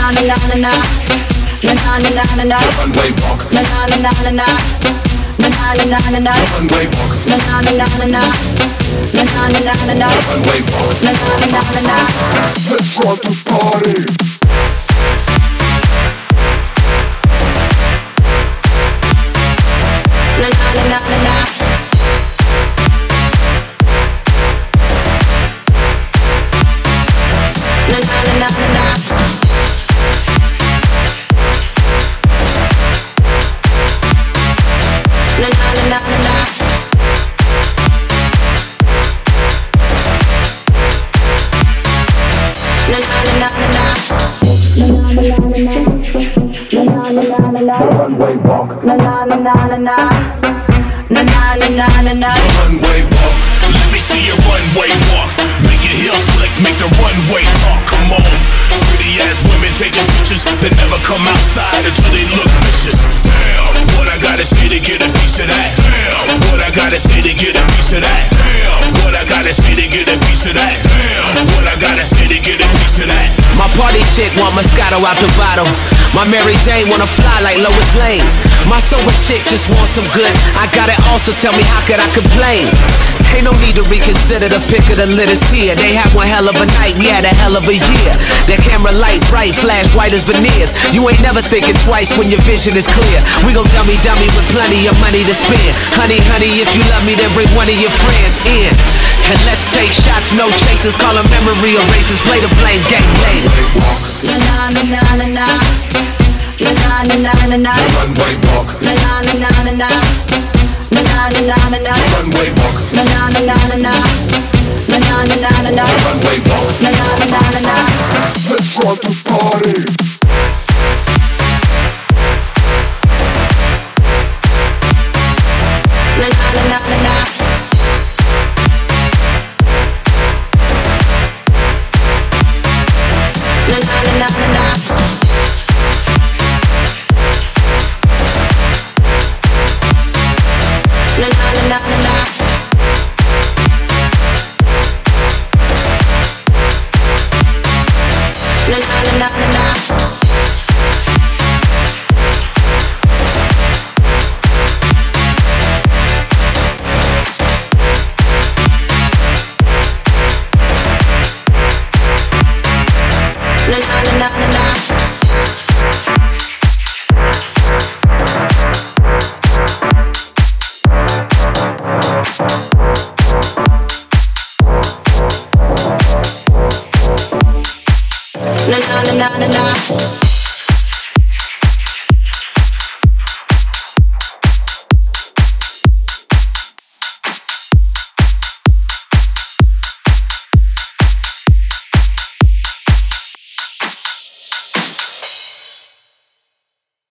na na na na. Na na na na na na. Runway walk. Na na na na na na. Na na na na na na. Runway walk. Na na na na na na. Na na na na na na. Runway walk. Na na na na na na. Let's start the party. Na na na na na na. Na na na na na na. Na na na na na na. Na na na na na na. Runway walk. Na na na na na na. Na na na na na na. Runway walk. Let me see your runway walk. Make your heels click, make the runway talk. Come on. Pretty ass women taking pictures that never come outside until they look vicious. Damn, what I gotta say to get a piece of that? Damn, what I gotta say to get a piece of that? Damn, what I gotta say to get a piece of that? Damn, what I gotta say to get a piece of that? My party chick want Moscato out the bottle. My Mary Jane wanna fly like Lois Lane. My sober chick just wants some good. I got it all, so tell me how could I complain? Ain't no need to reconsider the pick of the litters here. They had one hell of a night, we had a hell of a year. That camera light bright, flash white as veneers. You ain't never thinking twice when your vision is clear. We gon' dummy with plenty of money to spend. Honey, if you love me, then bring one of your friends in. And let's take shots, no chasers. Call them memory erasers. Play the blame game later. Na na na na na na. Na na na na na na. Runway walk. Na na na na na na. Na na na na na na. Runway walk. Na na na na na na. Na na na na na na. Runway walk. Na na na na na na. Let's start the party. Na na na na na na. Na na na na na. Na na na na na. Na na na na na. Na na na na na. Na na na na na.